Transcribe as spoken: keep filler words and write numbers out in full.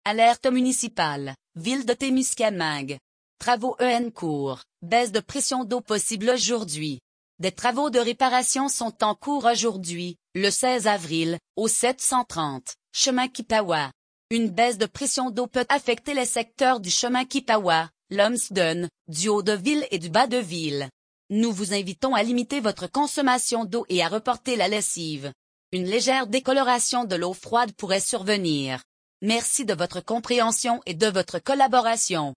Alerte municipale, ville de Témiscamingue. Travaux E N cours, baisse de pression d'eau possible aujourd'hui. Des travaux de réparation sont en cours aujourd'hui, le seize avril, au sept cent trente, chemin Kipawa. Une baisse de pression d'eau peut affecter les secteurs du chemin Kipawa, Lumsden, du Haut-de-Ville et du Bas-de-Ville. Nous vous invitons à limiter votre consommation d'eau et à reporter la lessive. Une légère décoloration de l'eau froide pourrait survenir. Merci de votre compréhension et de votre collaboration.